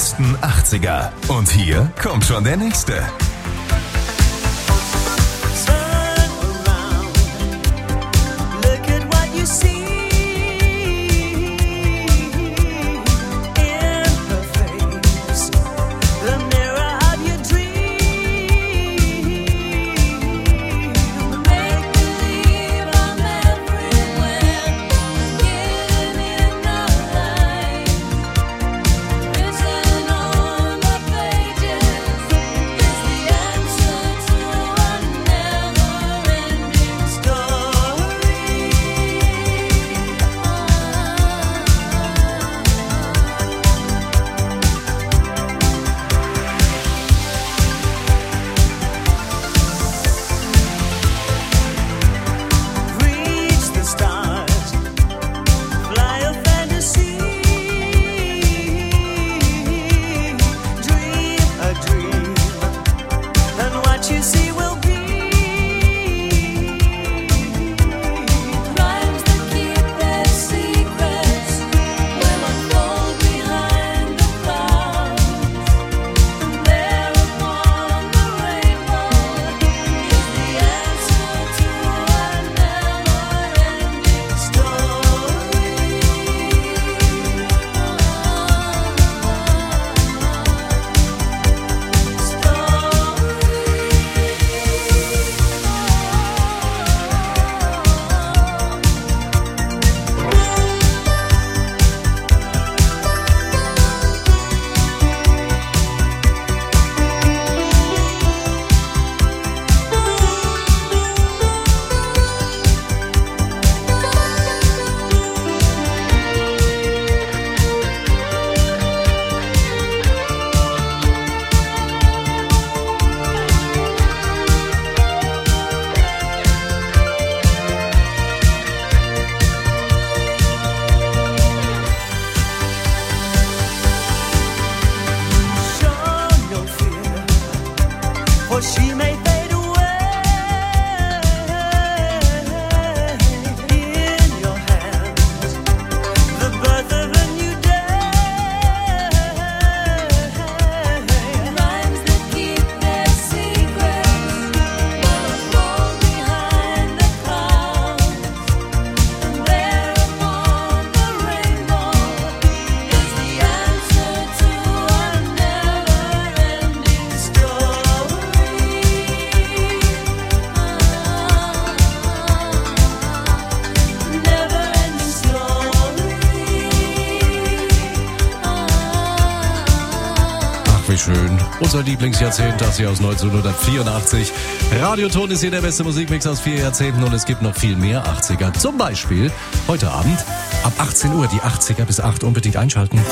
besten 80er. Und hier kommt schon der nächste. Schön. Unser Lieblingsjahrzehnt, das hier aus 1984. Radioton ist hier der beste Musikmix aus 4 Jahrzehnten und es gibt noch viel mehr 80er. Zum Beispiel heute Abend ab 18 Uhr die 80er bis 8 unbedingt einschalten.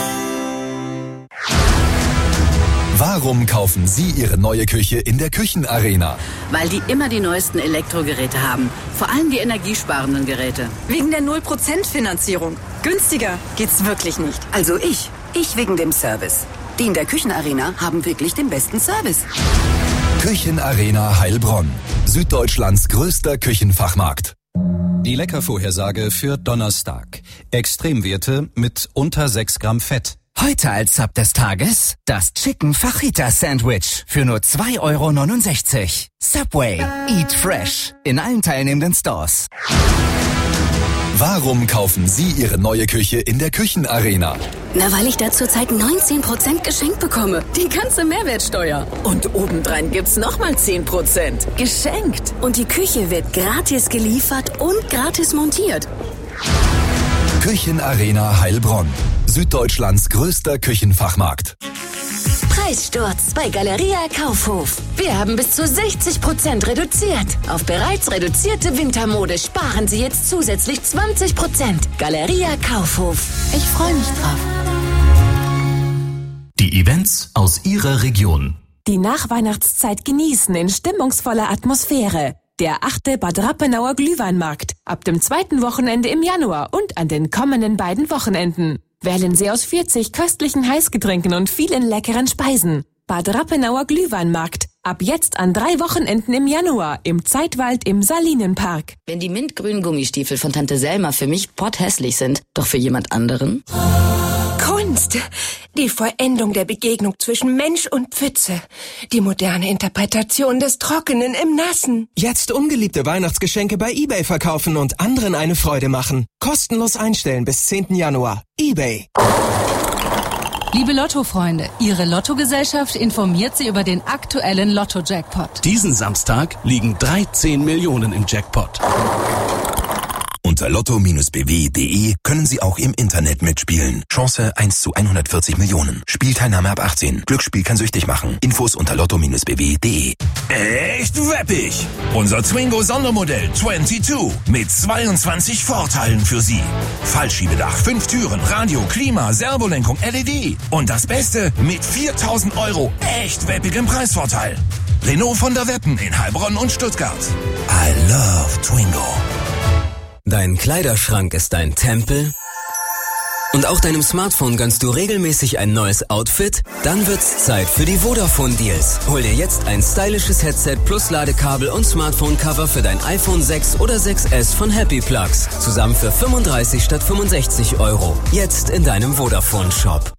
Warum kaufen Sie Ihre neue Küche in der Küchenarena? Weil die immer die neuesten Elektrogeräte haben. Vor allem die energiesparenden Geräte. Wegen der 0% Finanzierung. Günstiger geht's wirklich nicht. Also ich wegen dem Service. Die in der Küchenarena haben wirklich den besten Service. Küchenarena Heilbronn. Süddeutschlands größter Küchenfachmarkt. Die Leckervorhersage für Donnerstag. Extremwerte mit unter 6 Gramm Fett. Heute als Sub des Tages das Chicken Fajita Sandwich für nur 2,69 €. Subway. Eat fresh. In allen teilnehmenden Stores. Warum kaufen Sie Ihre neue Küche in der Küchenarena? Na, weil ich da zurzeit 19% geschenkt bekomme. Die ganze Mehrwertsteuer. Und obendrein gibt's nochmal 10%. Geschenkt. Und die Küche wird gratis geliefert und gratis montiert. Küchenarena Heilbronn. Süddeutschlands größter Küchenfachmarkt. Preissturz bei Galeria Kaufhof. Wir haben bis zu 60% reduziert. Auf bereits reduzierte Wintermode sparen Sie jetzt zusätzlich 20%. Galeria Kaufhof. Ich freue mich drauf. Die Events aus Ihrer Region. Die Nachweihnachtszeit genießen in stimmungsvoller Atmosphäre. Der 8. Bad Rappenauer Glühweinmarkt. Ab dem 2. Wochenende im Januar und an den kommenden beiden Wochenenden. Wählen Sie aus 40 köstlichen Heißgetränken und vielen leckeren Speisen. Bad Rappenauer Glühweinmarkt. Ab jetzt an 3 Wochenenden im Januar im Zeitwald im Salinenpark. Wenn die mintgrünen Gummistiefel von Tante Selma für mich potthässlich sind, doch für jemand anderen? Kunst. Die Vollendung der Begegnung zwischen Mensch und Pfütze. Die moderne Interpretation des Trockenen im Nassen. Jetzt ungeliebte Weihnachtsgeschenke bei eBay verkaufen und anderen eine Freude machen. Kostenlos einstellen bis 10. Januar. eBay. Liebe Lotto-Freunde, Ihre Lottogesellschaft informiert Sie über den aktuellen Lotto-Jackpot. Diesen Samstag liegen 13 Millionen im Jackpot. Unter lotto-bw.de können Sie auch im Internet mitspielen. Chance 1 zu 140 Millionen. Spielteilnahme ab 18. Glücksspiel kann süchtig machen. Infos unter lotto-bw.de. Echt weppig! Unser Twingo Sondermodell 22 mit 22 Vorteilen für Sie. Fallschiebedach, 5 Türen, Radio, Klima, Servolenkung, LED. Und das Beste, mit 4.000 € echt weppigem Preisvorteil. Renault von der Weppen in Heilbronn und Stuttgart. I love Twingo. Dein Kleiderschrank ist dein Tempel? Und auch deinem Smartphone gönnst du regelmäßig ein neues Outfit? Dann wird's Zeit für die Vodafone-Deals. Hol dir jetzt ein stylisches Headset plus Ladekabel und Smartphone-Cover für dein iPhone 6 oder 6S von Happy Plugs. Zusammen für 35 statt 65 €. Jetzt in deinem Vodafone-Shop.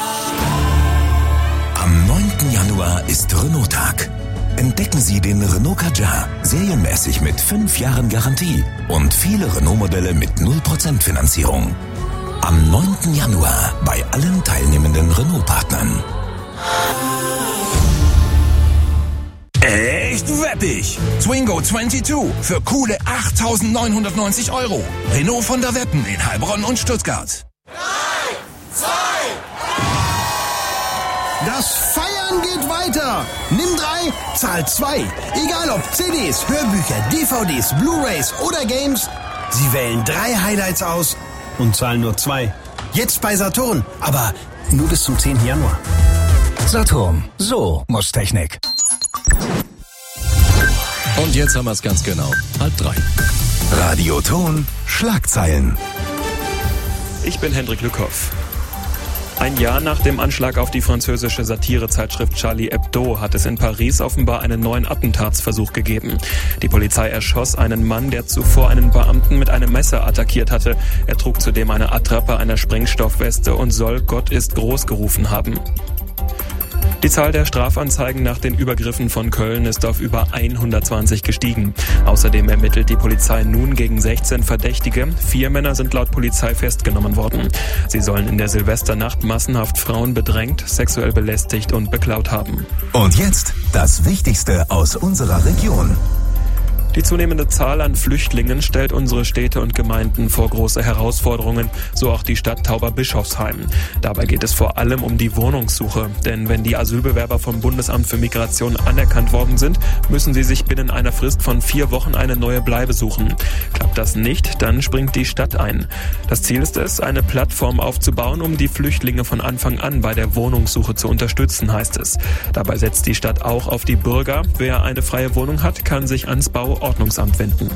Am 9. Januar ist Renault-Tag. Entdecken Sie den Renault Kadjar, serienmäßig mit 5 Jahren Garantie und viele Renault-Modelle mit 0% Finanzierung. Am 9. Januar bei allen teilnehmenden Renault-Partnern. Echt weppig! Twingo 22 für coole 8.990 €. Renault von der Weppen in Heilbronn und Stuttgart. 3, 2, Das Feiern geht weiter. Nimm 3, zahl 2. Egal ob CDs, Hörbücher, DVDs, Blu-rays oder Games. Sie wählen 3 Highlights aus und zahlen nur 2. Jetzt bei Saturn, aber nur bis zum 10. Januar. Saturn, so muss Technik. Und jetzt haben wir es ganz genau. 2:30. Radioton Schlagzeilen. Ich bin Hendrik Lückhoff. Ein Jahr nach dem Anschlag auf die französische Satirezeitschrift Charlie Hebdo hat es in Paris offenbar einen neuen Attentatsversuch gegeben. Die Polizei erschoss einen Mann, der zuvor einen Beamten mit einem Messer attackiert hatte. Er trug zudem eine Attrappe einer Sprengstoffweste und soll „Gott ist groß" gerufen haben. Die Zahl der Strafanzeigen nach den Übergriffen von Köln ist auf über 120 gestiegen. Außerdem ermittelt die Polizei nun gegen 16 Verdächtige. 4 Männer sind laut Polizei festgenommen worden. Sie sollen in der Silvesternacht massenhaft Frauen bedrängt, sexuell belästigt und beklaut haben. Und jetzt das Wichtigste aus unserer Region. Die zunehmende Zahl an Flüchtlingen stellt unsere Städte und Gemeinden vor große Herausforderungen, so auch die Stadt Tauberbischofsheim. Dabei geht es vor allem um die Wohnungssuche, denn wenn die Asylbewerber vom Bundesamt für Migration anerkannt worden sind, müssen sie sich binnen einer Frist von 4 Wochen eine neue Bleibe suchen. Klappt das nicht, dann springt die Stadt ein. Das Ziel ist es, eine Plattform aufzubauen, um die Flüchtlinge von Anfang an bei der Wohnungssuche zu unterstützen, heißt es. Dabei setzt die Stadt auch auf die Bürger. Wer eine freie Wohnung hat, kann sich ans Bauordnungsamt wenden.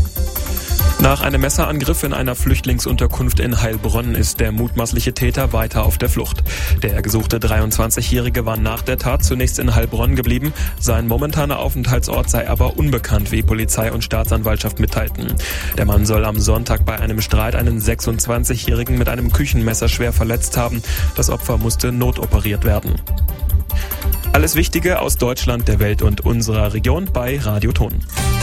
Nach einem Messerangriff in einer Flüchtlingsunterkunft in Heilbronn ist der mutmaßliche Täter weiter auf der Flucht. Der gesuchte 23-Jährige war nach der Tat zunächst in Heilbronn geblieben. Sein momentaner Aufenthaltsort sei aber unbekannt, wie Polizei und Staatsanwaltschaft mitteilten. Der Mann soll am Sonntag bei einem Streit einen 26-Jährigen mit einem Küchenmesser schwer verletzt haben. Das Opfer musste notoperiert werden. Alles Wichtige aus Deutschland, der Welt und unserer Region bei Radioton.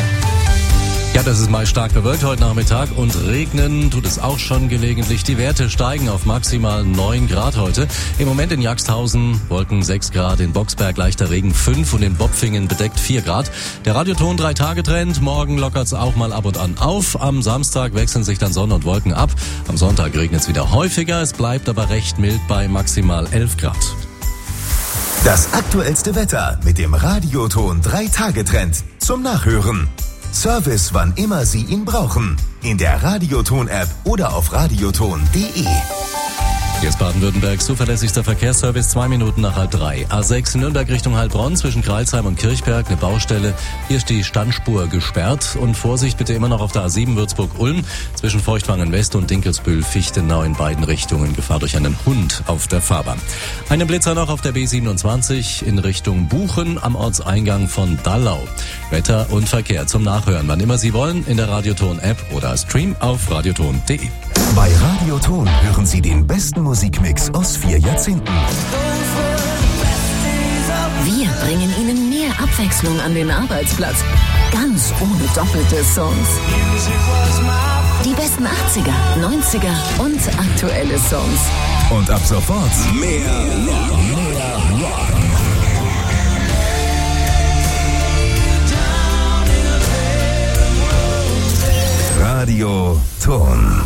Ja, das ist mal stark bewölkt heute Nachmittag und regnen tut es auch schon gelegentlich. Die Werte steigen auf maximal 9 Grad heute. Im Moment in Jagsthausen Wolken 6 Grad, in Boxberg leichter Regen 5 und in Bopfingen bedeckt 4 Grad. Der Radioton 3-Tage-Trend, morgen lockert's auch mal ab und an auf. Am Samstag wechseln sich dann Sonne und Wolken ab. Am Sonntag regnet es wieder häufiger, es bleibt aber recht mild bei maximal 11 Grad. Das aktuellste Wetter mit dem Radioton 3-Tage-Trend zum Nachhören. Service, wann immer Sie ihn brauchen. In der Radioton-App oder auf radioton.de. Jetzt Baden-Württembergs zuverlässigster Verkehrsservice, 2 Minuten nach 2:30. A6 Nürnberg Richtung Heilbronn zwischen Kreilsheim und Kirchberg, eine Baustelle. Hier ist die Standspur gesperrt und Vorsicht bitte immer noch auf der A7 Würzburg-Ulm zwischen Feuchtwangen West und Dinkelsbühl-Fichtenau in beiden Richtungen. Gefahr durch einen Hund auf der Fahrbahn. Einen Blitzer noch auf der B27 in Richtung Buchen am Ortseingang von Dallau. Wetter und Verkehr zum Nachhören, wann immer Sie wollen, in der Radioton-App oder Stream auf radioton.de. Bei Radio Ton hören Sie den besten Musikmix aus 4 Jahrzehnten. Wir bringen Ihnen mehr Abwechslung an den Arbeitsplatz. Ganz ohne doppelte Songs. Die besten 80er, 90er und aktuelle Songs. Und ab sofort mehr Rock. Radio Ton.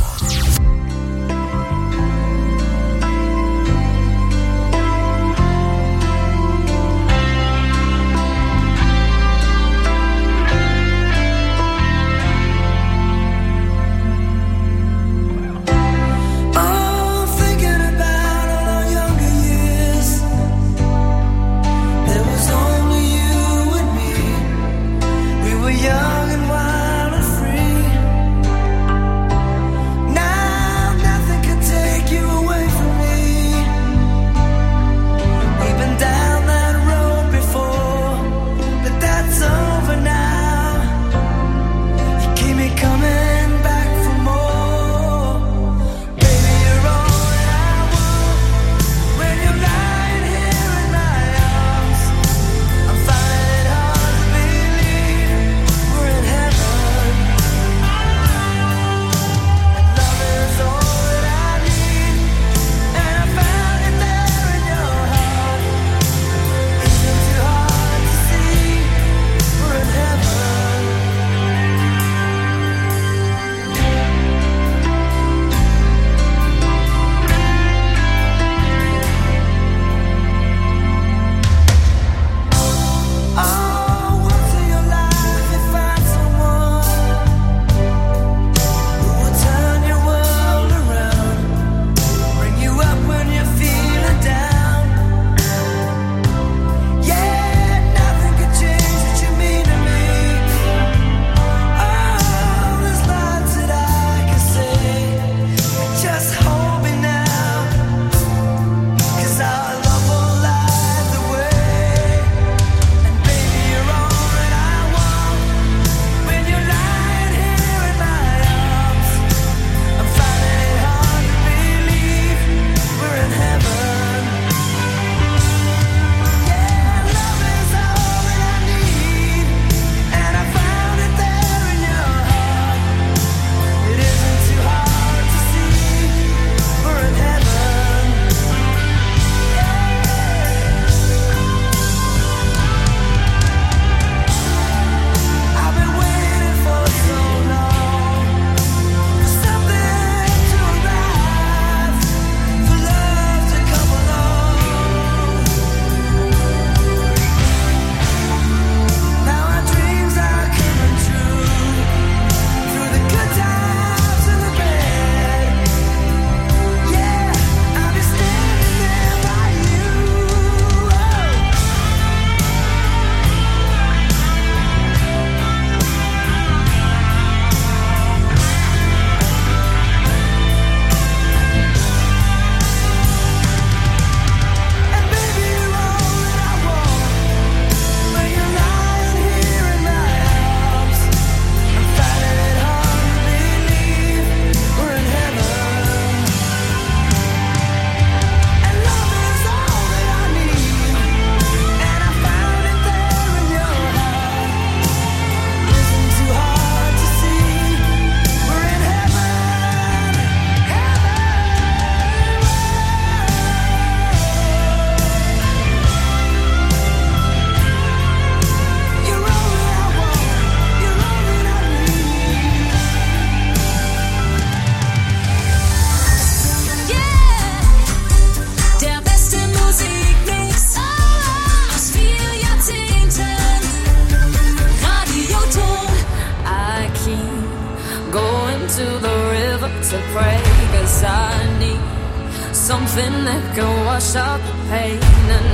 something that can wash out the pain. And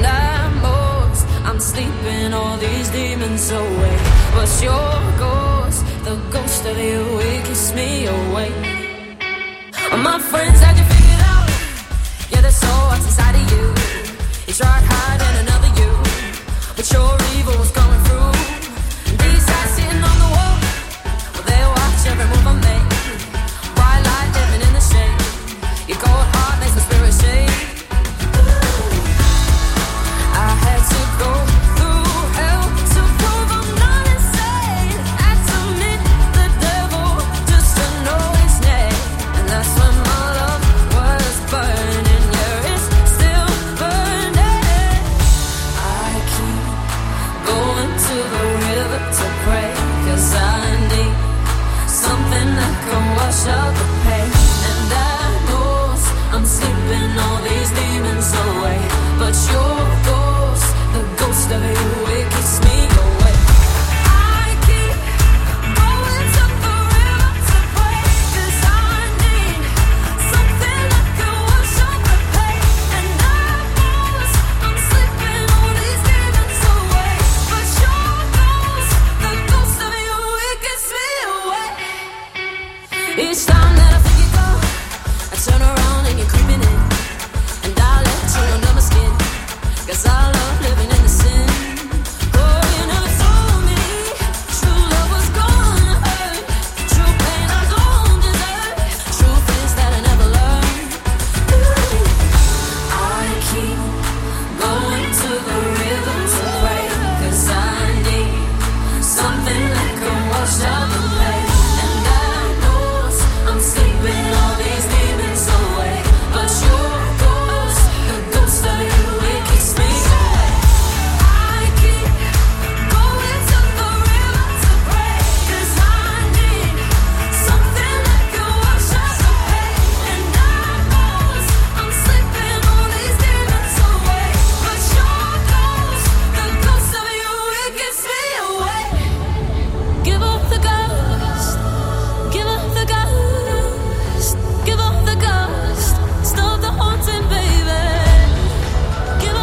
I'm sleeping all these demons away. But your ghost, the ghost of you, it keeps me awake. My friends had you figured out. Yeah, there's so what's inside of you. You tried hiding another you, but your evil was coming through. And these eyes sitting on the wall, well, they watch every move I make. Bright light living in the shade. Each time that I